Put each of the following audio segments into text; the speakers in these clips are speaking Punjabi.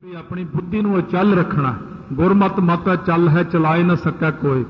ਵੀ ਆਪਣੀ ਬੁੱਧੀ ਨੂੰ ਅਚਲ ਰੱਖਣਾ। ਗੁਰਮਤਿ ਮਤ ਅਚਲ ਹੈ, ਚਲਾਏ ਨਾ ਸਕੈ ਕੋਈ।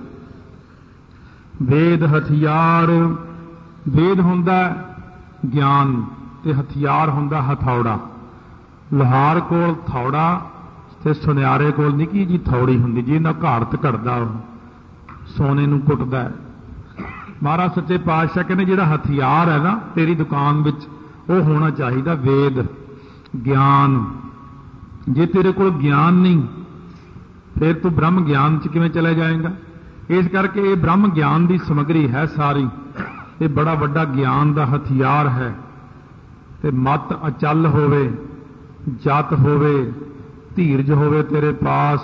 ਵੇਦ ਹਥਿਆਰ, ਵੇਦ ਹੁੰਦਾ ਗਿਆਨ ਤੇ ਹਥਿਆਰ ਹੁੰਦਾ ਹਥੌੜਾ। ਲੋਹਾਰ ਕੋਲ ਥੌੜਾ ਤੇ ਸੁਨਿਆਰੇ ਕੋਲ ਨਿੱਕੀ ਜੀ ਥੌੜੀ ਹੁੰਦੀ, ਜਿਹਨਾਂ ਘਾੜਤ ਘੜਦਾ ਸੋਨੇ ਨੂੰ ਕੁੱਟਦਾ। ਮਹਾਰਾਜ ਸੱਚੇ ਪਾਤਸ਼ਾਹ ਕਹਿੰਦੇ ਜਿਹੜਾ ਹਥਿਆਰ ਹੈ ਨਾ ਤੇਰੀ ਦੁਕਾਨ ਵਿੱਚ, ਉਹ ਹੋਣਾ ਚਾਹੀਦਾ ਵੇਦ ਗਿਆਨ। ਜੇ ਤੇਰੇ ਕੋਲ ਗਿਆਨ ਨਹੀਂ ਫਿਰ ਤੂੰ ਬ੍ਰਹਮ ਗਿਆਨ 'ਚ ਕਿਵੇਂ ਚਲੇ ਜਾਏਗਾ। ਇਸ ਕਰਕੇ ਇਹ ਬ੍ਰਹਮ ਗਿਆਨ ਦੀ ਸਮੱਗਰੀ ਹੈ ਸਾਰੀ। ਇਹ ਬੜਾ ਵੱਡਾ ਗਿਆਨ ਦਾ ਹਥਿਆਰ ਹੈ। ਤੇ ਮਤ ਅਚਲ ਹੋਵੇ, ਜਤ ਹੋਵੇ, ਧੀਰਜ ਹੋਵੇ ਤੇਰੇ ਪਾਸ।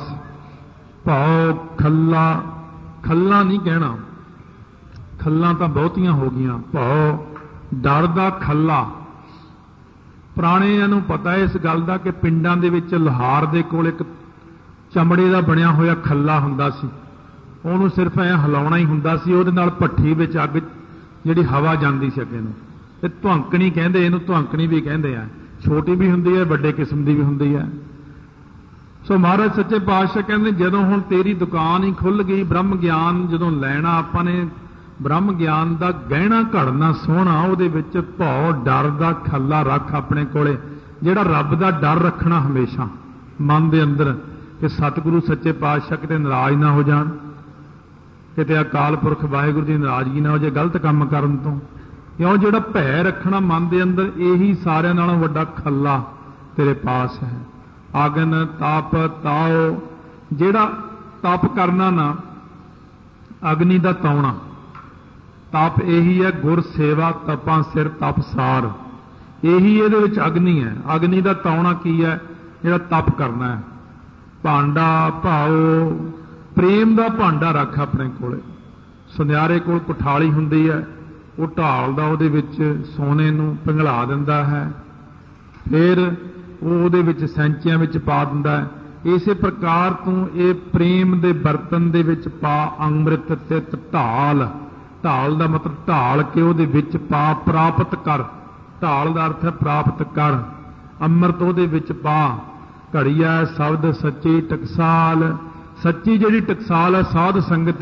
ਭਉ ਖੱਲਾ, ਖੱਲਾ ਨਹੀਂ ਕਹਿਣਾ, ਖੱਲਾਂ ਤਾਂ ਬਹੁਤੀਆਂ ਹੋ ਗਈਆਂ। ਭਉ ਡਰ ਦਾ ਖੱਲਾ। ਪੁਰਾਣਿਆਂ ਨੂੰ ਪਤਾ ਇਸ ਗੱਲ ਦਾ ਕਿ ਪਿੰਡਾਂ ਦੇ ਵਿੱਚ ਲੋਹਾਰ ਦੇ ਕੋਲ ਇੱਕ ਚਮੜੇ ਦਾ ਬਣਿਆ ਹੋਇਆ ਖੱਲਾ ਹੁੰਦਾ ਸੀ। ਉਹਨੂੰ ਸਿਰਫ ਐਂ ਹਿਲਾਉਣਾ ਹੀ ਹੁੰਦਾ ਸੀ, ਉਹਦੇ ਨਾਲ ਭੱਠੀ ਵਿੱਚ ਅੱਗ ਜਿਹੜੀ ਹਵਾ ਜਾਂਦੀ ਸੀ ਅੱਗੇ ਨੂੰ। ਤੇ ਧੁਆਂਕਣੀ ਕਹਿੰਦੇ ਇਹਨੂੰ, ਧੁਆਂਕਣੀ ਵੀ ਕਹਿੰਦੇ ਆ। ਛੋਟੀ ਵੀ ਹੁੰਦੀ ਹੈ, ਵੱਡੇ ਕਿਸਮ ਦੀ ਵੀ ਹੁੰਦੀ ਹੈ। ਸੋ ਮਹਾਰਾਜ ਸੱਚੇ ਪਾਤਸ਼ਾਹ ਕਹਿੰਦੇ ਜਦੋਂ ਹੁਣ ਤੇਰੀ ਦੁਕਾਨ ਹੀ ਖੁੱਲ੍ਹ ਗਈ, ਬ੍ਰਹਮ ਗਿਆਨ ਜਦੋਂ ਲੈਣਾ ਆਪਾਂ ਨੇ, ਬ੍ਰਹਮ ਗਿਆਨ ਦਾ ਗਹਿਣਾ ਘੜਨਾ ਸੋਹਣਾ, ਉਹਦੇ ਵਿੱਚ ਭਉ ਡਰ ਦਾ ਖੱਲਾ ਰੱਖ ਆਪਣੇ ਕੋਲੇ, ਜਿਹੜਾ ਰੱਬ ਦਾ ਡਰ ਰੱਖਣਾ ਹਮੇਸ਼ਾ ਮਨ ਦੇ ਅੰਦਰ, ਕਿ ਸਤਿਗੁਰੂ ਸੱਚੇ ਪਾਤਸ਼ਾਹ ਕਿਤੇ ਨਾਰਾਜ਼ ਨਾ ਹੋ ਜਾਣ, ਕਿਤੇ ਅਕਾਲ ਪੁਰਖ ਵਾਹਿਗੁਰੂ ਦੀ ਨਾਰਾਜ਼ਗੀ ਨਾ ਹੋ ਜਾਏ ਗਲਤ ਕੰਮ ਕਰਨ ਤੋਂ। ਕਿਉਂ ਜਿਹੜਾ ਭੈ ਰੱਖਣਾ ਮਨ ਦੇ ਅੰਦਰ, ਇਹੀ ਸਾਰਿਆਂ ਨਾਲੋਂ ਵੱਡਾ ਖੱਲਾ ਤੇਰੇ ਪਾਸ ਹੈ। ਅਗਨ ਤਪ ਤਾਓ, ਜਿਹੜਾ ਤਪ ਕਰਨਾ ਨਾ, ਅਗਨੀ ਦਾ ਤਾਉਣਾ, ਤਪ ਇਹੀ ਹੈ ਗੁਰ ਸੇਵਾ ਤਪਾਂ ਸਿਰ ਤਪਸਾਰ, ਇਹੀ ਇਹਦੇ ਵਿੱਚ ਅਗਨੀ ਹੈ। ਅਗਨੀ ਦਾ ਤਾਉਣਾ ਕੀ ਹੈ? ਜਿਹੜਾ ਤਪ ਕਰਨਾ ਹੈ। ਭਾਂਡਾ ਭਾਓ, ਪ੍ਰੇਮ ਦਾ ਭਾਂਡਾ ਰੱਖ ਆਪਣੇ ਕੋਲੇ। ਸੁਨਿਆਰੇ ਕੋਲ ਕੁਠਾਲੀ ਹੁੰਦੀ ਹੈ, ਉਹ ਢਾਲਦਾ, ਉਹਦੇ ਵਿੱਚ ਸੋਨੇ ਨੂੰ ਪਿਘਲਾ ਦਿੰਦਾ ਹੈ, ਫਿਰ ਉਹ ਉਹਦੇ ਵਿੱਚ ਸੈਂਚਿਆਂ ਵਿੱਚ ਪਾ ਦਿੰਦਾ ਹੈ। ਇਸੇ ਪ੍ਰਕਾਰ ਤੂੰ ਇਹ ਪ੍ਰੇਮ ਦੇ ਬਰਤਨ ਦੇ ਵਿੱਚ ਪਾ ਅੰਮ੍ਰਿਤ ਤਿਤ ਢਾਲ। ਢਾਲ ਦਾ ਮਤਲਬ ਢਾਲ ਕੇ ਉਹਦੇ ਵਿੱਚ ਪਾ, ਪ੍ਰਾਪਤ ਕਰ। ਢਾਲ ਦਾ ਅਰਥ ਹੈ ਪ੍ਰਾਪਤ ਕਰ। ਅੰਮ੍ਰਿਤ ਉਹਦੇ ਵਿੱਚ ਪਾ। ਘੜੀਆ ਸ਼ਬਦ ਸੱਚੀ ਟਕਸਾਲ, ਸੱਚੀ ਜਿਹੜੀ ਟਕਸਾਲ ਹੈ ਸਾਧ ਸੰਗਤ,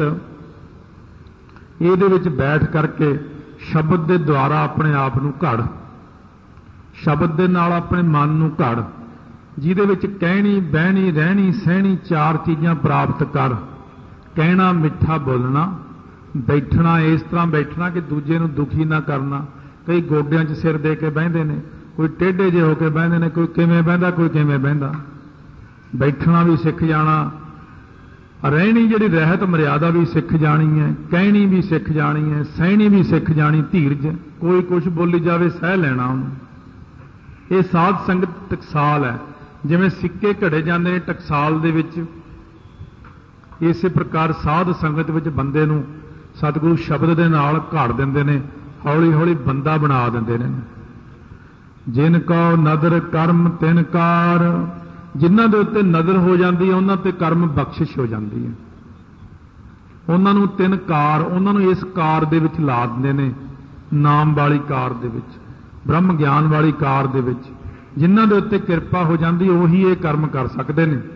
ਇਹਦੇ ਵਿੱਚ ਬੈਠ ਕਰਕੇ ਸ਼ਬਦ ਦੇ ਦੁਆਰਾ ਆਪਣੇ ਆਪ ਨੂੰ ਘੜ, ਸ਼ਬਦ ਦੇ ਨਾਲ ਆਪਣੇ ਮਨ ਨੂੰ ਘੜ, ਜਿਹਦੇ ਵਿੱਚ ਕਹਿਣੀ ਬਹਿਣੀ ਰਹਿਣੀ ਸਹਿਣੀ ਚਾਰ ਚੀਜ਼ਾਂ ਪ੍ਰਾਪਤ ਕਰ। ਕਹਿਣਾ ਮਿੱਠਾ ਬੋਲਣਾ, ਬੈਠਣਾ ਇਸ ਤਰ੍ਹਾਂ ਬੈਠਣਾ ਕਿ ਦੂਜੇ ਨੂੰ ਦੁਖੀ ਨਾ ਕਰਨਾ। ਕਈ ਗੋਡਿਆਂ 'ਚ ਸਿਰ ਦੇ ਕੇ ਬਹਿੰਦੇ ਨੇ, ਕੋਈ ਟੇਢੇ ਜਿਹੇ ਹੋ ਕੇ ਬਹਿੰਦੇ ਨੇ, ਕੋਈ ਕਿਵੇਂ ਬਹਿੰਦਾ ਕੋਈ ਕਿਵੇਂ ਬਹਿੰਦਾ। ਬੈਠਣਾ ਵੀ ਸਿੱਖ ਜਾਣਾ, ਰਹਿਣੀ ਜਿਹੜੀ ਰਹਿਤ ਮਰਿਆਦਾ ਵੀ ਸਿੱਖ ਜਾਣੀ ਹੈ, ਕਹਿਣੀ ਵੀ ਸਿੱਖ ਜਾਣੀ ਹੈ, ਸਹਿਣੀ ਵੀ ਸਿੱਖ ਜਾਣੀ, ਧੀਰਜ, ਕੋਈ ਕੁਛ ਬੋਲੀ ਜਾਵੇ ਸਹਿ ਲੈਣਾ ਉਹਨੂੰ। ਇਹ ਸਾਧ ਸੰਗਤ ਟਕਸਾਲ ਹੈ। ਜਿਵੇਂ ਸਿੱਕੇ ਘੜੇ ਜਾਂਦੇ ਨੇ ਟਕਸਾਲ ਦੇ ਵਿੱਚ, ਇਸੇ ਪ੍ਰਕਾਰ ਸਾਧ ਸੰਗਤ ਵਿੱਚ ਬੰਦੇ ਨੂੰ ਸਤਿਗੁਰੂ ਸ਼ਬਦ ਦੇ ਨਾਲ ਘੜ ਦਿੰਦੇ ਨੇ, ਹੌਲੀ ਹੌਲੀ ਬੰਦਾ ਬਣਾ ਦਿੰਦੇ ਨੇ। ਜਿਨ ਕਉ ਨਦਰ ਕਰਮ ਤਿਨ ਕਾਰ, ਜਿਨ੍ਹਾਂ ਦੇ ਉੱਤੇ ਨਜ਼ਰ ਹੋ ਜਾਂਦੀ ਹੈ ਉਹਨਾਂ ਤੇ ਕਰਮ ਬਖਸ਼ਿਸ਼ ਹੋ ਜਾਂਦੀ ਹੈ। ਉਹਨਾਂ ਨੂੰ ਤਿੰਨ ਕਾਰ, ਉਹਨਾਂ ਨੂੰ ਇਸ ਕਾਰ ਦੇ ਵਿੱਚ ਲਾ ਦਿੰਦੇ ਨੇ, ਨਾਮ ਵਾਲੀ ਕਾਰ ਦੇ ਵਿੱਚ, ਬ੍ਰਹਮ ਗਿਆਨ ਵਾਲੀ ਕਾਰ ਦੇ ਵਿੱਚ। ਜਿਨ੍ਹਾਂ ਦੇ ਉੱਤੇ ਕਿਰਪਾ ਹੋ ਜਾਂਦੀ ਉਹੀ ਇਹ ਕਰਮ ਕਰ ਸਕਦੇ ਨੇ।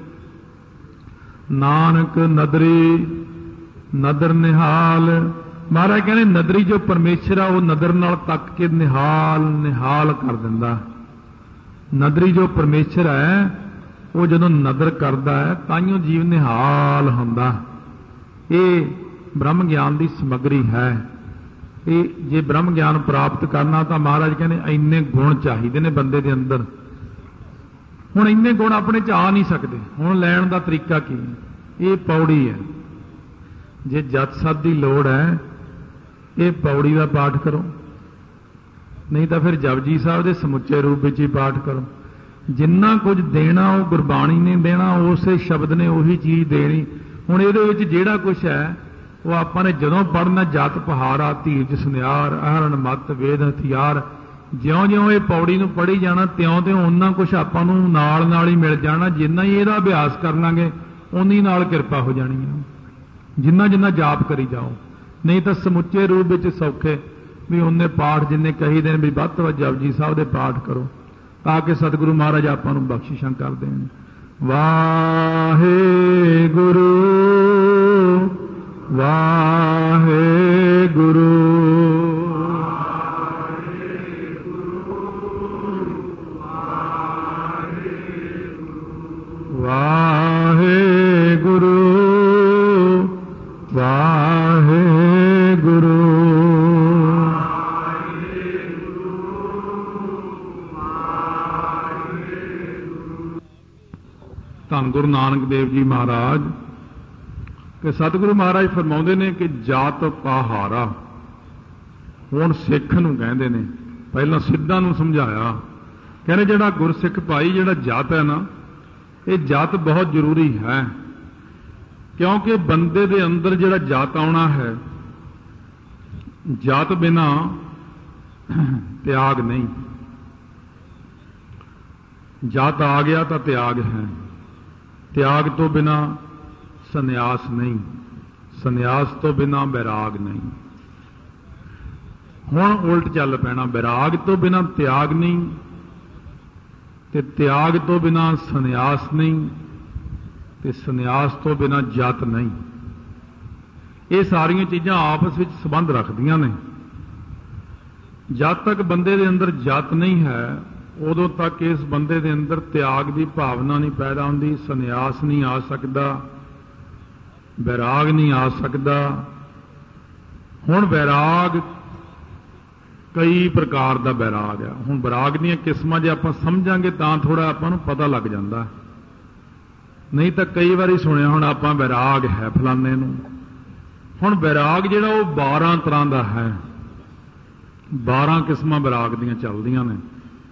ਨਾਨਕ ਨਦਰੀ ਨਦਰ ਨਿਹਾਲ, ਮਹਾਰਾਜ ਕਹਿੰਦੇ ਨਦਰੀ ਜੋ ਪਰਮੇਸ਼ਰ ਆ ਉਹ ਨਦਰ ਨਾਲ ਤੱਕ ਕੇ ਨਿਹਾਲ ਨਿਹਾਲ ਕਰ ਦਿੰਦਾ। ਨਦਰੀ ਜੋ ਪਰਮੇਸ਼ਰ ਹੈ ਉਹ ਜਦੋਂ ਨਦਰ ਕਰਦਾ ਹੈ ਤਾਈਓ ਜੀਵ ਨਿਹਾਲ ਹੁੰਦਾ। ਇਹ ਬ੍ਰਹਮ ਗਿਆਨ ਦੀ ਸਮੱਗਰੀ ਹੈ। ਇਹ ਜੇ ਬ੍ਰਹਮ ਗਿਆਨ ਪ੍ਰਾਪਤ ਕਰਨਾ ਤਾਂ ਮਹਾਰਾਜ ਕਹਿੰਦੇ ਇੰਨੇ ਗੁਣ ਚਾਹੀਦੇ ਨੇ ਬੰਦੇ ਦੇ ਅੰਦਰ। ਹੁਣ ਇੰਨੇ ਗੁਣ ਆਪਣੇ 'ਚ ਆ ਨਹੀਂ ਸਕਦੇ। ਹੁਣ ਲੈਣ ਦਾ ਤਰੀਕਾ ਕੀ? ਇਹ ਪੌੜੀ ਹੈ। ਜੇ ਜਤ ਸਤ ਦੀ ਲੋੜ ਹੈ ਇਹ ਪੌੜੀ ਦਾ ਪਾਠ ਕਰੋ, ਨਹੀਂ ਤਾਂ ਫਿਰ ਜਪਜੀ ਸਾਹਿਬ ਦੇ ਸਮੁੱਚੇ ਰੂਪ ਵਿੱਚ ਹੀ ਪਾਠ ਕਰੋ। ਜਿੰਨਾ ਕੁਝ ਦੇਣਾ ਉਹ ਗੁਰਬਾਣੀ ਨੇ ਦੇਣਾ, ਉਸੇ ਸ਼ਬਦ ਨੇ ਉਹੀ ਚੀਜ਼ ਦੇਣੀ। ਹੁਣ ਇਹਦੇ ਵਿੱਚ ਜਿਹੜਾ ਕੁਝ ਹੈ ਉਹ ਆਪਾਂ ਨੇ ਜਦੋਂ ਪੜ੍ਹਨਾ, ਜਤ ਪਹਾੜਾ ਧੀਰਜ ਸੁਨਿਆਰ ਅਹਰਣ ਮੱਤ ਵੇਦ ਹਥਿਆਰ, ਜਿਉਂ-ਜਿਉਂ ਇਹ ਪੌੜੀ ਨੂੰ ਪੜ੍ਹੀ ਜਾਣਾ ਤਿਉਂ-ਤਿਉਂ ਉਹਨਾਂ ਕੁਝ ਆਪਾਂ ਨੂੰ ਨਾਲ ਨਾਲ ਹੀ ਮਿਲ ਜਾਣਾ। ਜਿੰਨਾ ਹੀ ਇਹਦਾ ਅਭਿਆਸ ਕਰ ਲਾਂਗੇ ਉਨੀ ਨਾਲ ਕਿਰਪਾ ਹੋ ਜਾਣੀ ਹੈ। ਜਿੰਨਾ ਜਿੰਨਾ ਜਾਪ ਕਰੀ ਜਾਓ, ਨਹੀਂ ਤਾਂ ਸਮੁੱਚੇ ਰੂਪ ਵਿੱਚ ਸੌਖੇ ਵੀ ਉਹਨੇ ਪਾਠ ਜਿੰਨੇ ਕਹੀਦੇ ਨੇ ਵੀ ਵੱਧ ਤੋਂ ਵੱਧ ਜਪਜੀ ਸਾਹਿਬ ਦੇ ਪਾਠ ਕਰੋ ਤਾਂ ਕਿ ਸਤਿਗੁਰੂ ਮਹਾਰਾਜ ਆਪਾਂ ਨੂੰ ਬਖਸ਼ਿਸ਼ਾਂ ਕਰ ਦੇਣ। ਵਾਹਿਗੁਰੂ ਵਾਹਿਗੁਰੂ ਵਾਹਿਗੁਰੂ ਵਾਹਿਗੁਰੂ ਧੰਨ ਗੁਰੂ ਨਾਨਕ ਦੇਵ ਜੀ ਮਹਾਰਾਜ ਕਿ ਸਤਿਗੁਰੂ ਮਹਾਰਾਜ ਫਰਮਾਉਂਦੇ ਨੇ ਕਿ ਜਾਤ ਪਹਾਰਾ ਹੁਣ ਸਿੱਖ ਨੂੰ ਕਹਿੰਦੇ ਨੇ। ਪਹਿਲਾਂ ਸਿੱਧਾਂ ਨੂੰ ਸਮਝਾਇਆ, ਕਹਿੰਦੇ ਜਿਹੜਾ ਗੁਰਸਿੱਖ ਭਾਈ ਜਿਹੜਾ ਜਤ ਹੈ ਨਾ, ਇਹ ਜਤ ਬਹੁਤ ਜ਼ਰੂਰੀ ਹੈ, ਕਿਉਂਕਿ ਬੰਦੇ ਦੇ ਅੰਦਰ ਜਿਹੜਾ ਜਤ ਆਉਣਾ ਹੈ, ਜਤ ਬਿਨਾ ਤਿਆਗ ਨਹੀਂ। ਜਤ ਆ ਗਿਆ ਤਾਂ ਤਿਆਗ ਹੈ, ਤਿਆਗ ਤੋਂ ਬਿਨਾ ਸੰਨਿਆਸ ਨਹੀਂ, ਸੰਨਿਆਸ ਤੋਂ ਬਿਨਾ ਵੈਰਾਗ ਨਹੀਂ। ਹੁਣ ਉਲਟ ਚੱਲ ਪੈਣਾ, ਵੈਰਾਗ ਤੋਂ ਬਿਨਾ ਤਿਆਗ ਨਹੀਂ ਤੇ ਤਿਆਗ ਤੋਂ ਬਿਨਾ ਸੰਨਿਆਸ ਨਹੀਂ ਤੇ ਸੰਨਿਆਸ ਤੋਂ ਬਿਨਾ ਜਤ ਨਹੀਂ। ਇਹ ਸਾਰੀਆਂ ਚੀਜ਼ਾਂ ਆਪਸ ਵਿੱਚ ਸੰਬੰਧ ਰੱਖਦੀਆਂ ਨੇ। ਜਦ ਤੱਕ ਬੰਦੇ ਦੇ ਅੰਦਰ ਜਤ ਨਹੀਂ ਹੈ, ਉਦੋਂ ਤੱਕ ਇਸ ਬੰਦੇ ਦੇ ਅੰਦਰ ਤਿਆਗ ਦੀ ਭਾਵਨਾ ਨਹੀਂ ਪੈਦਾ ਹੁੰਦੀ, ਸੰਨਿਆਸ ਨਹੀਂ ਆ ਸਕਦਾ, ਵੈਰਾਗ ਨਹੀਂ ਆ ਸਕਦਾ। ਹੁਣ ਵੈਰਾਗ ਕਈ ਪ੍ਰਕਾਰ ਦਾ ਵੈਰਾਗ ਆ। ਹੁਣ ਵੈਰਾਗ ਦੀਆਂ ਕਿਸਮਾਂ ਜੇ ਆਪਾਂ ਸਮਝਾਂਗੇ ਤਾਂ ਥੋੜਾ ਆਪਾਂ ਨੂੰ ਪਤਾ ਲੱਗ ਜਾਂਦਾ, ਨਹੀਂ ਤਾਂ ਕਈ ਵਾਰੀ ਸੁਣਿਆ ਹੁਣ ਆਪਾਂ ਵੈਰਾਗ ਹੈ ਫਲਾਣੇ ਨੂੰ। ਹੁਣ ਵੈਰਾਗ ਜਿਹੜਾ ਉਹ 12 ਤਰ੍ਹਾਂ ਦਾ ਹੈ, 12 ਕਿਸਮਾਂ ਵੈਰਾਗ ਦੀਆਂ ਚੱਲਦੀਆਂ ਨੇ।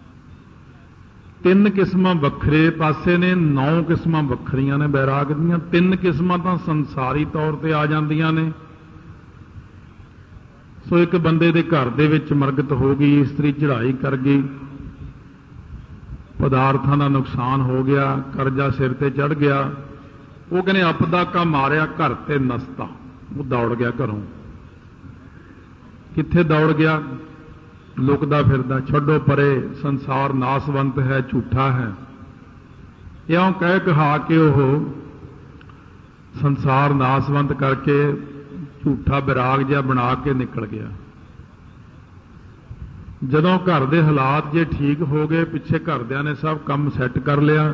3 ਕਿਸਮਾਂ ਵੱਖਰੇ ਪਾਸੇ ਨੇ, 9 ਕਿਸਮਾਂ ਵੱਖਰੀਆਂ ਨੇ ਵੈਰਾਗ ਦੀਆਂ। 3 ਕਿਸਮਾਂ ਤਾਂ ਸੰਸਾਰੀ ਤੌਰ ਤੇ ਆ ਜਾਂਦੀਆਂ ਨੇ। ਸੋ ਇੱਕ ਬੰਦੇ ਦੇ ਘਰ ਦੇ ਵਿੱਚ ਮਰਗਤ ਹੋ ਗਈ, ਇਸਤਰੀ ਚੜ੍ਹਾਈ ਕਰ ਗਈ, ਪਦਾਰਥਾਂ ਦਾ ਨੁਕਸਾਨ ਹੋ ਗਿਆ, ਕਰਜ਼ਾ ਸਿਰ ਤੇ ਚੜ੍ਹ ਗਿਆ, ਉਹ ਕਹਿੰਦੇ ਆਪਦਾ ਕਾ ਮਾਰਿਆ ਘਰ ਤੇ ਨਸਤਾ, ਉਹ ਦੌੜ ਗਿਆ ਘਰੋਂ। ਕਿੱਥੇ ਦੌੜ ਗਿਆ? ਲੁਕਦਾ ਫਿਰਦਾ, ਛੱਡੋ ਪਰੇ, ਸੰਸਾਰ ਨਾਸਵੰਤ ਹੈ, ਝੂਠਾ ਹੈ, ਇਉਂ ਕਹਿ ਕਹਾ ਕੇ ਉਹ ਸੰਸਾਰ ਨਾਸਵੰਤ ਕਰਕੇ ਝੂਠਾ ਵਿਰਾਗ ਜਿਹਾ ਬਣਾ ਕੇ ਨਿਕਲ ਗਿਆ। ਜਦੋਂ ਘਰ ਦੇ ਹਾਲਾਤ ਜੇ ਠੀਕ ਹੋ ਗਏ, ਪਿੱਛੇ ਘਰਦਿਆਂ ਨੇ ਸਭ ਕੰਮ ਸੈੱਟ ਕਰ ਲਿਆ,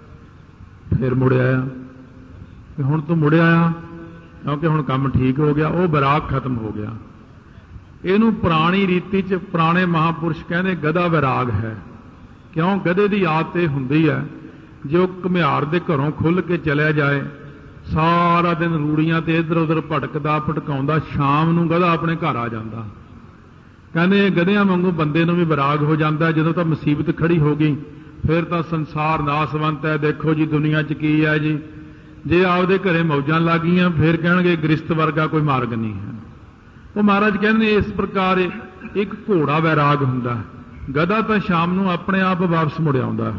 ਫਿਰ ਮੁੜ ਆਇਆ। ਤੇ ਹੁਣ ਤੂੰ ਮੁੜ ਆਇਆ ਕਿਉਂਕਿ ਹੁਣ ਕੰਮ ਠੀਕ ਹੋ ਗਿਆ, ਉਹ ਵਿਰਾਗ ਖਤਮ ਹੋ ਗਿਆ। ਇਹਨੂੰ ਪੁਰਾਣੀ ਰੀਤੀ 'ਚ ਪੁਰਾਣੇ ਮਹਾਂਪੁਰਸ਼ ਕਹਿੰਦੇ ਗਧਾ ਵਿਰਾਗ ਹੈ। ਕਿਉਂ? ਗਧੇ ਦੀ ਆਦਤ ਇਹ ਹੁੰਦੀ ਹੈ, ਜੇ ਉਹ ਘੁਮਿਆਰ ਦੇ ਘਰੋਂ ਖੁੱਲ੍ਹ ਕੇ ਚਲਿਆ ਜਾਏ, ਸਾਰਾ ਦਿਨ ਰੂੜੀਆਂ ਤੇ ਇੱਧਰ ਉੱਧਰ ਭਟਕਦਾ ਭਟਕਾਉਂਦਾ, ਸ਼ਾਮ ਨੂੰ ਗਧਾ ਆਪਣੇ ਘਰ ਆ ਜਾਂਦਾ। ਕਹਿੰਦੇ ਗਧਿਆਂ ਵਾਂਗੂ ਬੰਦੇ ਨੂੰ ਵੀ ਵਿਰਾਗ ਹੋ ਜਾਂਦਾ। ਜਦੋਂ ਤਾਂ ਮੁਸੀਬਤ ਖੜੀ ਹੋ ਗਈ, ਫਿਰ ਤਾਂ ਸੰਸਾਰ ਨਾਸਵੰਤ ਹੈ, ਦੇਖੋ ਜੀ ਦੁਨੀਆ 'ਚ ਕੀ ਹੈ ਜੀ। ਜੇ ਆਪਦੇ ਘਰੇ ਮੌਜਾਂ ਲੱਗ ਗਈਆਂ, ਫਿਰ ਕਹਿਣਗੇ ਗ੍ਰਿਸ਼ਤ ਵਰਗਾ ਕੋਈ ਮਾਰਗ ਨਹੀਂ ਹੈ। ਉਹ ਮਹਾਰਾਜ ਕਹਿੰਦੇ ਇਸ ਪ੍ਰਕਾਰ ਇੱਕ ਘੋੜਾ ਵੈਰਾਗ ਹੁੰਦਾ। ਗਧਾ ਤਾਂ ਸ਼ਾਮ ਨੂੰ ਆਪਣੇ ਆਪ ਵਾਪਸ ਮੁੜ ਆਉਂਦਾ।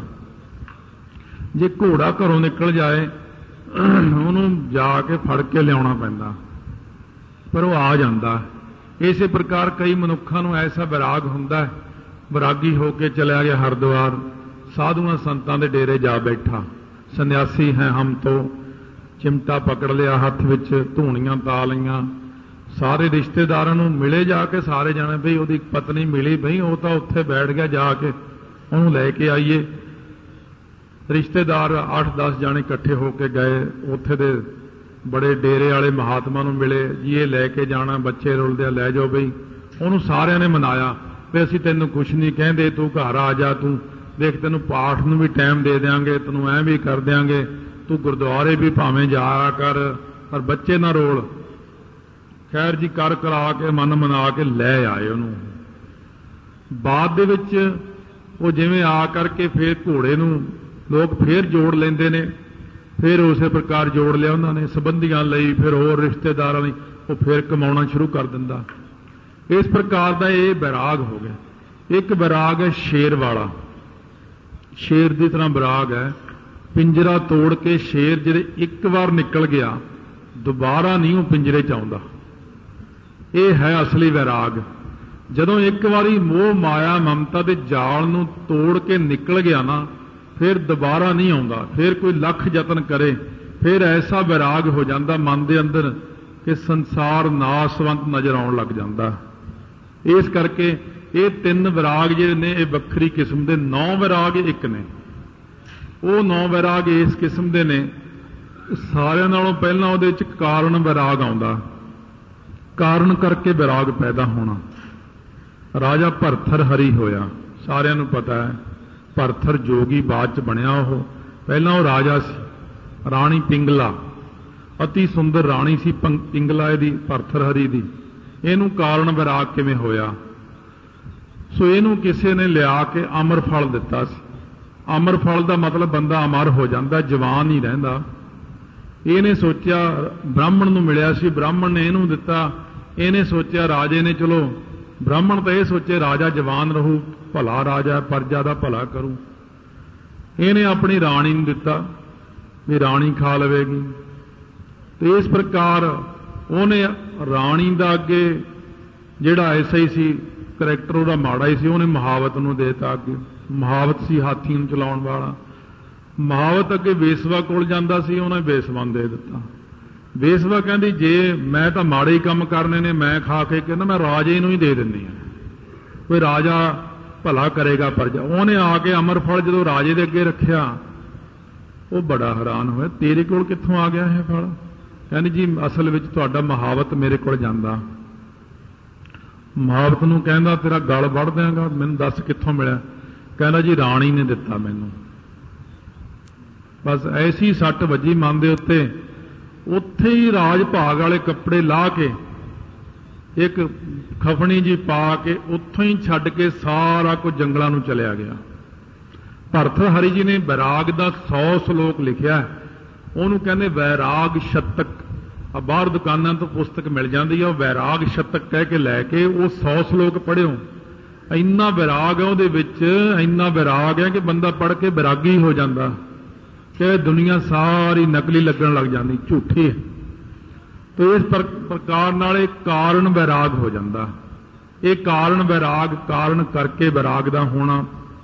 ਜੇ ਘੋੜਾ ਘਰੋਂ ਨਿਕਲ ਜਾਏ, ਉਹਨੂੰ ਜਾ ਕੇ ਫੜ ਕੇ ਲਿਆਉਣਾ ਪੈਂਦਾ, ਪਰ ਉਹ ਆ ਜਾਂਦਾ। ਇਸੇ ਪ੍ਰਕਾਰ ਕਈ ਮਨੁੱਖਾਂ ਨੂੰ ਐਸਾ ਵਿਰਾਗ ਹੁੰਦਾ, ਵਿਰਾਗੀ ਹੋ ਕੇ ਚਲਿਆ ਗਿਆ ਹਰਿਦੁਆਰ, ਸਾਧੂਆਂ ਸੰਤਾਂ ਦੇ ਡੇਰੇ ਜਾ ਬੈਠਾ, ਸੰਨਿਆਸੀ ਹੈ ਹਮ ਤੋਂ, ਚਿਮਟਾ ਪਕੜ ਲਿਆ ਹੱਥ ਵਿੱਚ, ਧੂਣੀਆਂ ਪਾ ਲਈਆਂ, ਸਾਰੇ ਰਿਸ਼ਤੇਦਾਰਾਂ ਨੂੰ ਮਿਲੇ ਜਾ ਕੇ, ਸਾਰੇ ਜਾਣੇ ਬਈ ਉਹਦੀ ਪਤਨੀ ਮਿਲੀ, ਬਈ ਉਹ ਤਾਂ ਉੱਥੇ ਬੈਠ ਗਿਆ, ਜਾ ਕੇ ਉਹਨੂੰ ਲੈ ਕੇ ਆਈਏ। ਰਿਸ਼ਤੇਦਾਰ 8-10 ਜਾਣੇ ਇਕੱਠੇ ਹੋ ਕੇ ਗਏ, ਉੱਥੇ ਦੇ ਬੜੇ ਡੇਰੇ ਵਾਲੇ ਮਹਾਤਮਾ ਨੂੰ ਮਿਲੇ, ਜੀ ਇਹ ਲੈ ਕੇ ਜਾਣਾ, ਬੱਚੇ ਰੁਲਦੇ ਆ, ਲੈ ਜਾਓ ਬਈ। ਉਹਨੂੰ ਸਾਰਿਆਂ ਨੇ ਮਨਾਇਆ ਵੀ ਅਸੀਂ ਤੈਨੂੰ ਕੁਛ ਨਹੀਂ ਕਹਿੰਦੇ, ਤੂੰ ਘਰ ਆ ਜਾ, ਤੂੰ ਦੇਖ ਤੈਨੂੰ ਪਾਠ ਨੂੰ ਵੀ ਟਾਈਮ ਦੇ ਦਿਆਂਗੇ, ਤੈਨੂੰ ਐਂ ਵੀ ਕਰ ਦਿਆਂਗੇ, ਤੂੰ ਗੁਰਦੁਆਰੇ ਵੀ ਭਾਵੇਂ ਜਾਇਆ ਕਰ, ਪਰ ਬੱਚੇ ਨਾ ਰੋਲ। ਖੈਰ ਜੀ ਕਰ ਕਰਾ ਕੇ ਮਨ ਮਨਾ ਕੇ ਲੈ ਆਏ ਉਹਨੂੰ। ਬਾਅਦ ਦੇ ਵਿੱਚ ਉਹ ਜਿਵੇਂ ਆ ਕਰਕੇ ਫਿਰ ਘੋੜੇ ਨੂੰ ਲੋਕ ਫੇਰ ਜੋੜ ਲੈਂਦੇ ਨੇ, ਫਿਰ ਉਸੇ ਪ੍ਰਕਾਰ ਜੋੜ ਲਿਆ ਉਹਨਾਂ ਨੇ, ਸੰਬੰਧੀਆਂ ਲਈ, ਫਿਰ ਹੋਰ ਰਿਸ਼ਤੇਦਾਰਾਂ ਲਈ, ਉਹ ਫਿਰ ਕਮਾਉਣਾ ਸ਼ੁਰੂ ਕਰ ਦਿੰਦਾ। ਇਸ ਪ੍ਰਕਾਰ ਦਾ ਇਹ ਵਿਰਾਗ ਹੋ ਗਿਆ। ਇੱਕ ਵਿਰਾਗ ਹੈ ਸ਼ੇਰ ਵਾਲਾ, ਸ਼ੇਰ ਦੀ ਤਰ੍ਹਾਂ ਵਿਰਾਗ ਹੈ। ਪਿੰਜਰਾ ਤੋੜ ਕੇ ਸ਼ੇਰ ਜਿਹੜੇ ਇੱਕ ਵਾਰ ਨਿਕਲ ਗਿਆ, ਦੁਬਾਰਾ ਨਹੀਂ ਉਹ ਪਿੰਜਰੇ 'ਚ ਆਉਂਦਾ। ਇਹ ਹੈ ਅਸਲੀ ਵਿਰਾਗ। ਜਦੋਂ ਇੱਕ ਵਾਰੀ ਮੋਹ ਮਾਇਆ ਮਮਤਾ ਦੇ ਜਾਲ ਨੂੰ ਤੋੜ ਕੇ ਨਿਕਲ ਗਿਆ ਨਾ, फिर दोबारा नहीं आता, फिर कोई लख यतन करे, फिर ऐसा वैराग हो जाता मन के अंदर कि संसार नासवंत नज़र आउण लग जाता। इस करके ये 3 वैराग जिहड़े ने ये वक्री किस्म के 9 वैराग एक ने। वो 9 वैराग इस किस्म के ने। सारिਆਂ नालों पहला ਉਹਦੇ ਵਿੱਚ कारण वैराग आउंदा, कारण करके वैराग पैदा होना। राजा भरथर हरी होया, सारिਆਂ ਨੂੰ पता है। भरथर जोगी बाद च बनया, वो पहला वो राजा सी। राणी पिंगला अति सुंदर राणी सी पिंगला दी, भरथर हरी दी। ਇਹਨੂੰ कारण वैराग किवें होया? सो ਇਹਨੂੰ किसी ने लिया के अमर फल दिता सी। अमर फल का मतलब बंदा अमर हो जाता, जवान ही रहिंदा। ਇਹਨੇ सोचा ब्राह्मण नूं मिलिया सी, ब्राह्मण ने ਇਹਨੂੰ दिता। ਇਹਨੇ सोचा राजे ने, चलो ब्राह्मण तो यह सोचे राजा जवान रहू, भला राजा प्रजा का भला करू। ਇਹਨੇ अपनी राणी नूं दिता भी राणी खा लवेगी। तो इस प्रकार ਉਹਨੇ राणी का अगे जिहड़ा ऐसा ही सी करैक्टर ਉਹਦਾ माड़ा ही सी, ਉਹਨੇ महावत नूं देता अगे। महावत सी हाथी नूं चलाउण वाला। महावत अगे बेसवा कोल जांदा सी, ਉਹਨੇ बेसवा दे दिता। बेसवा कहती जे मैं तो माड़े ही काम करने ने, मैं खा के कहना मैं राजे नूं ही दे दिंदी हां, कोई राजा भला करेगा प्रजा। ਉਹਨੇ आके अमर फल जो राजे दे अगे रखिया, वो बड़ा हैरान होया, तेरे कोल कित्थों आ गया है फल? कहनी जी असल विच तुहाडा महावत मेरे कोल जांदा। महावत नूं कहंदा तेरा गल वड़ देंगा, मैनूं दस कित्थों मिलिया? कहंदा जी राणी ने दिता मैनूं। बस ऐसी सट वजी मन दे उत्ते। उत्थे ही राज भाग वाले कपड़े ला के एक खफनी जी पा के उत्थों ही छड्ड के सारा कुछ जंगलों नूं चलिया गया। भरथर हरी जी ने वैराग का 100 श्लोक लिखिया है। ਉਹਨੂੰ कहने वैराग शतक। बाहर दुकानों तो पुस्तक मिल जाती है, वैराग शतक कह के लैके वो 100 श्लोक पढ़ियो। इन्ना वैराग है ਉਹਦੇ ਵਿੱਚ, इन्ना वैराग है कि बंदा पढ़ के वैरागी हो जाता कि दुनिया सारी नकली लगन लग जाती, झूठी है। तो इस प्रकार नाल एक कारण वैराग हो जाता। ये कारण वैराग, कारण करके वैराग का होना।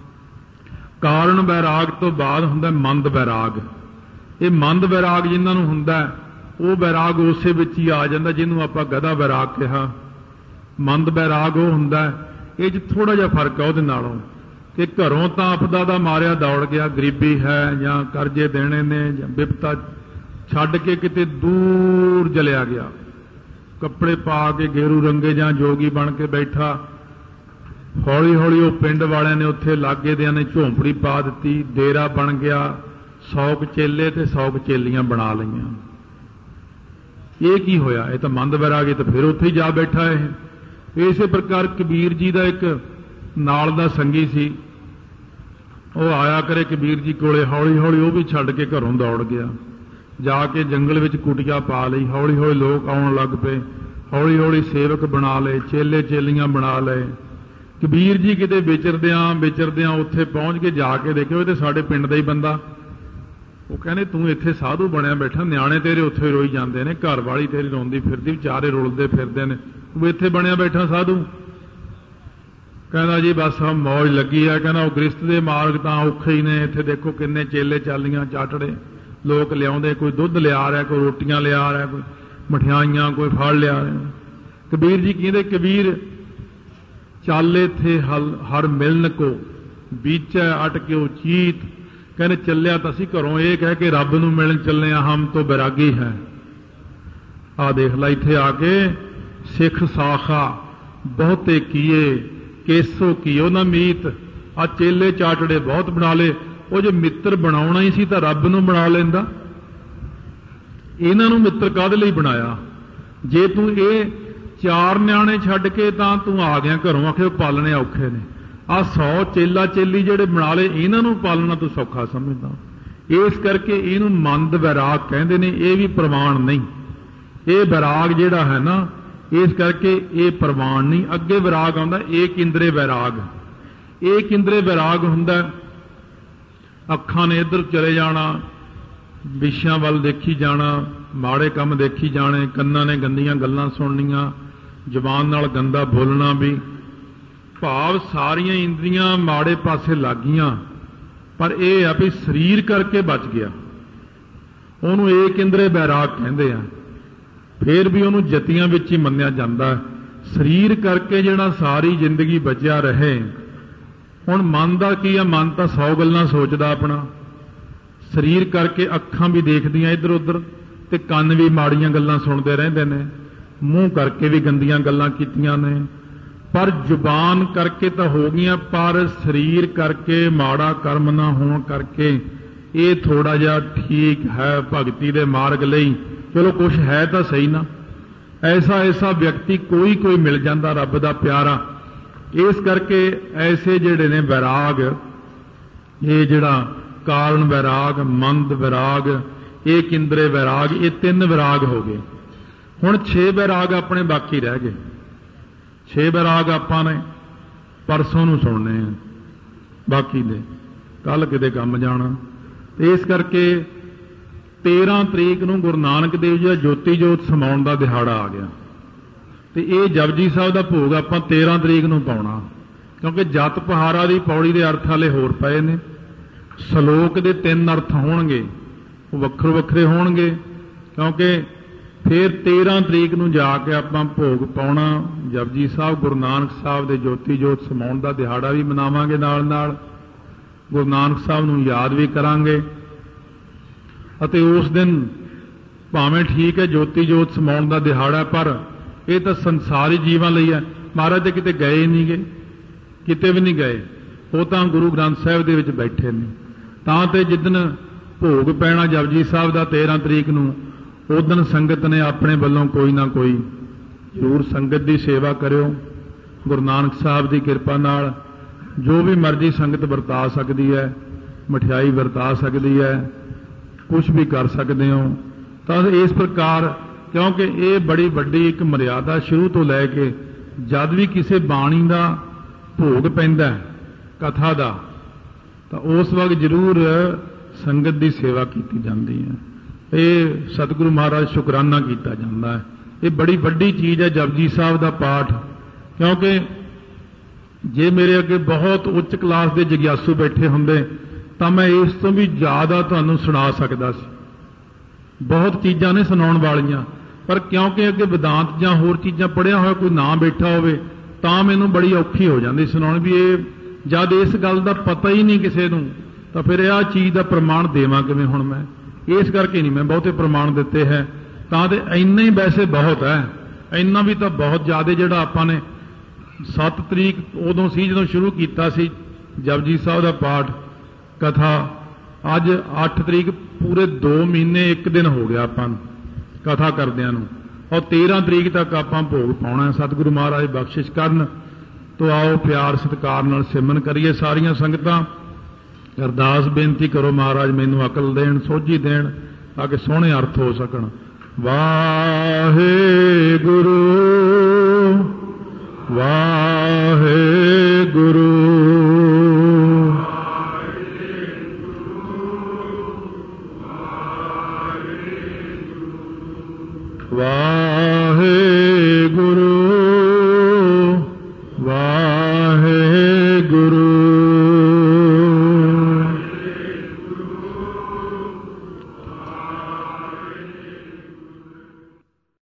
कारण वैराग तो बाद हुंदा मंद वैराग। ये मंद वैराग जिन्होंने हुंदा वो वैराग उसे विच ही आ जाता जिन्होंने आपां गधा वैराग कहा। मंद वैराग वो हुंदा, ये थोड़ा जिहा फर्क है उहदे नालों कि घरों तो आपदा दा मारिया दौड़ गया, गरीबी है या करजे देने ने या विपता छड्ड के किते दूर चलिया गया, कपड़े पा के गेरू रंगे या जोगी बन के बैठा। हौली हौली वो पिंड वालियां ने उत्थे लागे दियां ने झोंपड़ी पा दित्ती, डेरा बन गया, 100 चेले ते 100 चेलियां बना लईआं। ये की होया? ये तो मंद वैराग, तो फिर उत्थे ही जा बैठा है। इस प्रकार कबीर जी का एक नाल दा संगी सी, वो आया करे कबीर जी कोले, हौली हौली वो भी छड्ड के घरों दौड़ गया, जाके जंगल विच कुटिया पा लई। हौली हौली लोग आउण लग पे, हौली हौली सेवक बना लए, चेले चेलियां बना लए। कबीर जी किते विचरदियां उत्थे पहुंच के जाके देखियो ये तो साडे पिंड दा ही बंदा। वो कहने तू इत्थे साधु बनया बैठा, न्याणे तेरे उत्थे रोई जाते हैं, घर वाली तेरी रोंदी फिरदी, विचारे रुलते फिरते हैं, तू इत्थे बनया बैठा साधु। कहना जी बस हम मौज लगी है। कहना वो गृहस्थ दे मार्ग तो औखे ही ने, इत्थे देखो किन्ने चेले चालियां चाटड़े लोग लियाउंदे, कोई दुध लिया रहा, कोई रोटियां लिया रहा, कोई मठियाइयां, कोई फल लिया रहा। कबीर जी कहते कबीर चाले थे हर मिलन को, बीचै अटक्यो चीत। कहने चलिया तो असी घरों ये कह के रब नूं मिलन चले, हम तो बैरागी है। आ देख ला इत्थे आके सिख साखा बहुते किए केसो कियो ना मीत। आ चेले चाटड़े बहुत बना ले, वो जो मित्र बनाउणा ही सी तां रब नूं बना लैंदा। इन्हां नूं मित्र काहदे लई बनाया? जे तूं ये 4 न्याणे छड्ड के तां तूं आ गया घरों, आखे पालने औखे ने। आ 100 चेला चेली जिहड़े बना ले, इन्हां नूं पालना तूं सौखा समझदा। इस करके इहनूं मंद वैराग कहंदे ने। ये भी प्रमाण नहीं, ये वैराग जिहड़ा है ना, इस करके ये प्रमाण नहीं। अगे वैराग आउंदा एक इंद्रे वैराग। एक इंद्रे वैराग हुंदा अखां ने इधर चले जाना, विषयां वल देखी जाना, माड़े काम देखी जाने, कन्नां ने गंदियां गल्लां सुणनियां, जबान नाल गंदा बोलना भी। भाव सारियां इंद्रियां माड़े पासे लागियां, पर यह आ भी शरीर करके बच गया, ਉਹਨੂੰ ਏਕ ਇੰਦਰੇ ਬੈਰਾਗ ਕਹਿੰਦੇ ਆ। ਫਿਰ ਵੀ ਉਹਨੂੰ ਜਤੀਆਂ ਵਿੱਚ ਹੀ ਮੰਨਿਆ ਜਾਂਦਾ। ਸਰੀਰ ਕਰਕੇ ਜਿਹੜਾ ਸਾਰੀ ਜ਼ਿੰਦਗੀ ਬਚਿਆ ਰਹੇ। ਹੁਣ ਮਨ ਦਾ ਕੀ ਆ, ਮਨ ਤਾਂ 100 ਗੱਲਾਂ ਸੋਚਦਾ ਆਪਣਾ। ਸਰੀਰ ਕਰਕੇ ਅੱਖਾਂ ਵੀ ਦੇਖਦੀਆਂ ਇੱਧਰ ਉੱਧਰ ਤੇ ਕੰਨ ਵੀ ਮਾੜੀਆਂ ਗੱਲਾਂ ਸੁਣਦੇ ਰਹਿੰਦੇ ਨੇ, ਮੂੰਹ ਕਰਕੇ ਵੀ ਗੰਦੀਆਂ ਗੱਲਾਂ ਕੀਤੀਆਂ ਨੇ, ਪਰ ਜ਼ੁਬਾਨ ਕਰਕੇ ਤਾਂ ਹੋ ਗਈਆਂ, ਪਰ ਸਰੀਰ ਕਰਕੇ ਮਾੜਾ ਕਰਮ ਨਾ ਹੋਣ ਕਰਕੇ ਇਹ ਥੋੜਾ ਜਿਹਾ ਠੀਕ ਹੈ ਭਗਤੀ ਦੇ ਮਾਰਗ ਲਈ। ਚਲੋ ਕੁਛ ਹੈ ਤਾਂ ਸਹੀ ਨਾ। ਐਸਾ ਵਿਅਕਤੀ ਕੋਈ ਮਿਲ ਜਾਂਦਾ ਰੱਬ ਦਾ ਪਿਆਰਾ। ਇਸ ਕਰਕੇ ਐਸੇ ਜਿਹੜੇ ਨੇ ਵੈਰਾਗ, ਇਹ ਜਿਹੜਾ ਕਾਰਨ ਵੈਰਾਗ, ਮੰਦ ਵੈਰਾਗ, ਏਕ ਇੰਦਰੇ ਵੈਰਾਗ, ਇਹ 3 ਵੈਰਾਗ ਹੋ ਗਏ। ਹੁਣ 6 ਵੈਰਾਗ ਆਪਣੇ ਬਾਕੀ ਰਹਿ ਗਏ। 6 ਵੈਰਾਗ ਆਪਾਂ ਨੇ ਪਰਸੋਂ ਨੂੰ ਸੁਣਨੇ ਆ, ਬਾਕੀ ਦੇ ਕੱਲ ਕਿਤੇ ਕੰਮ ਜਾਣਾ। ਤੇ ਇਸ ਕਰਕੇ 13 ਤਰੀਕ ਨੂੰ ਗੁਰੂ ਨਾਨਕ ਦੇਵ ਜੀ ਦਾ ਜੋਤੀ ਜੋਤ ਸਮਾਉਣ ਦਾ ਦਿਹਾੜਾ ਆ ਗਿਆ। ਤੇ ਇਹ ਜਪਜੀ ਸਾਹਿਬ ਦਾ ਭੋਗ ਆਪਾਂ 13 ਤਰੀਕ ਨੂੰ ਪਾਉਣਾ, ਕਿਉਂਕਿ ਜਤ ਪਹਾਰਾ ਦੀ ਪੌੜੀ ਦੇ ਅਰਥ ਵਾਲੇ ਹੋਰ ਪਏ ਨੇ। ਸ਼ਲੋਕ ਦੇ 3 ਅਰਥ ਹੋਣਗੇ, ਉਹ ਵੱਖਰੇ ਵੱਖਰੇ ਹੋਣਗੇ, ਕਿਉਂਕਿ ਫਿਰ 13 ਤਰੀਕ ਨੂੰ ਜਾ ਕੇ ਆਪਾਂ ਭੋਗ ਪਾਉਣਾ ਜਪਜੀ ਸਾਹਿਬ। ਗੁਰੂ ਨਾਨਕ ਸਾਹਿਬ ਦੇ ਜੋਤੀ ਜੋਤ ਸਮਾਉਣ ਦਾ ਦਿਹਾੜਾ ਵੀ ਮਨਾਵਾਂਗੇ, ਨਾਲ ਗੁਰੂ ਨਾਨਕ ਸਾਹਿਬ ਨੂੰ ਯਾਦ ਵੀ ਕਰਾਂਗੇ। ਅਤੇ ਉਸ ਦਿਨ ਭਾਵੇਂ ਠੀਕ ਹੈ ਜੋਤੀ ਜੋਤ ਸਮਾਉਣ ਦਾ ਦਿਹਾੜਾ, ਪਰ ਇਹ ਤਾਂ ਸੰਸਾਰੀ ਜੀਵਾਂ ਲਈ ਹੈ। ਮਹਾਰਾਜ ਤੇ ਕਿਤੇ ਗਏ ਨਹੀਂ ਗਏ, ਕਿਤੇ ਵੀ ਨਹੀਂ ਗਏ, ਉਹ ਤਾਂ ਗੁਰੂ ਗ੍ਰੰਥ ਸਾਹਿਬ ਦੇ ਵਿੱਚ ਬੈਠੇ ਨੇ। ਤਾਂ ਤੇ ਜਿੱਦਣ ਭੋਗ ਪੈਣਾ ਜਪਜੀ ਸਾਹਿਬ ਦਾ 13 ਤਰੀਕ ਨੂੰ, ਉਦਣ ਸੰਗਤ ਨੇ ਆਪਣੇ ਵੱਲੋਂ ਕੋਈ ਨਾ ਕੋਈ ਜ਼ਰੂਰ ਸੰਗਤ ਦੀ ਸੇਵਾ ਕਰਿਓ। ਗੁਰੂ ਨਾਨਕ ਸਾਹਿਬ ਦੀ ਕਿਰਪਾ ਨਾਲ ਜੋ ਵੀ ਮਰਜ਼ੀ ਸੰਗਤ ਵਰਤਾ ਸਕਦੀ ਹੈ, ਮਠਿਆਈ ਵਰਤਾ ਸਕਦੀ ਹੈ, ਕੁਝ ਵੀ ਕਰ ਸਕਦੇ ਹੋ। ਤਾਂ ਇਸ ਪ੍ਰਕਾਰ, ਕਿਉਂਕਿ ਇਹ ਬੜੀ ਵੱਡੀ ਇੱਕ ਮਰਿਆਦਾ ਸ਼ੁਰੂ ਤੋਂ ਲੈ ਕੇ ਜਦ ਵੀ ਕਿਸੇ ਬਾਣੀ ਦਾ ਭੋਗ ਪੈਂਦਾ ਕਥਾ ਦਾ, ਤਾਂ ਉਸ ਵਕਤ ਜ਼ਰੂਰ ਸੰਗਤ ਦੀ ਸੇਵਾ ਕੀਤੀ ਜਾਂਦੀ ਹੈ। ਇਹ ਸਤਿਗੁਰੂ ਮਹਾਰਾਜ ਸ਼ੁਕਰਾਨਾ ਕੀਤਾ ਜਾਂਦਾ ਹੈ। ਇਹ ਬੜੀ ਵੱਡੀ ਚੀਜ਼ ਹੈ ਜਪਜੀ ਸਾਹਿਬ ਦਾ ਪਾਠ, ਕਿਉਂਕਿ ਜੇ ਮੇਰੇ ਅੱਗੇ ਬਹੁਤ ਉੱਚ ਕਲਾਸ ਦੇ ਜਗਿਆਸੂ ਬੈਠੇ ਹੁੰਦੇ ਤਾਂ ਮੈਂ ਇਸ ਤੋਂ ਵੀ ਜ਼ਿਆਦਾ ਤੁਹਾਨੂੰ ਸੁਣਾ ਸਕਦਾ ਸੀ। ਬਹੁਤ ਚੀਜ਼ਾਂ ਨੇ ਸੁਣਾਉਣ ਵਾਲੀਆਂ, ਪਰ ਕਿਉਂਕਿ ਅੱਗੇ ਵਿਦਾਂਤ ਜਾਂ ਹੋਰ ਚੀਜ਼ਾਂ ਪੜ੍ਹਿਆ ਹੋਇਆ ਕੋਈ ਨਾ ਬੈਠਾ ਹੋਵੇ ਤਾਂ ਮੈਨੂੰ ਬੜੀ ਔਖੀ ਹੋ ਜਾਂਦੀ ਸੁਣਾਉਣ। ਵੀ ਇਹ ਜਦ ਇਸ ਗੱਲ ਦਾ ਪਤਾ ਹੀ ਨਹੀਂ ਕਿਸੇ ਨੂੰ, ਤਾਂ ਫਿਰ ਇਹ ਚੀਜ਼ ਦਾ ਪ੍ਰਮਾਣ ਦੇਵਾਂ ਕਿਵੇਂ ਹੁਣ ਮੈਂ? ਇਸ ਕਰਕੇ ਨਹੀਂ ਮੈਂ ਬਹੁਤੇ ਪ੍ਰਮਾਣ ਦਿੱਤੇ ਹੈ। ਤਾਂ ਤੇ ਇੰਨਾ ਹੀ ਵੈਸੇ ਬਹੁਤ ਹੈ, ਇੰਨਾ ਵੀ ਤਾਂ ਬਹੁਤ ਜ਼ਿਆਦਾ। ਜਿਹੜਾ ਆਪਾਂ ਨੇ 7 ਤਰੀਕ ਉਦੋਂ ਸੀ ਜਦੋਂ ਸ਼ੁਰੂ ਕੀਤਾ ਸੀ ਜਪਜੀ ਸਾਹਿਬ ਦਾ ਪਾਠ ਕਥਾ, ਅੱਜ 8 ਤਰੀਕ, ਪੂਰੇ 2 ਮਹੀਨੇ 1 ਦਿਨ ਹੋ ਗਿਆ ਆਪਾਂ ਨੂੰ ਕਥਾ ਕਰਦਿਆਂ ਨੂੰ। ਔਰ 13 ਤਰੀਕ ਤੱਕ ਆਪਾਂ ਭੋਗ ਪਾਉਣਾ। ਸਤਿਗੁਰੂ ਮਹਾਰਾਜ ਬਖਸ਼ਿਸ਼ ਕਰਨ। ਤੋ ਆਓ ਪਿਆਰ ਸਤਿਕਾਰ ਨਾਲ ਸਿਮਰਨ ਕਰੀਏ ਸਾਰੀਆਂ ਸੰਗਤਾਂ। ਅਰਦਾਸ ਬੇਨਤੀ ਕਰੋ ਮਹਾਰਾਜ ਮੈਨੂੰ ਅਕਲ ਦੇਣ, ਸੋਝੀ ਦੇਣ, ਤਾਂ ਕਿ ਸੋਹਣੇ ਅਰਥ ਹੋ ਸਕਣ। ਵਾਹਿਗੁਰੂ ਵਾਹਿਗੁਰੂ।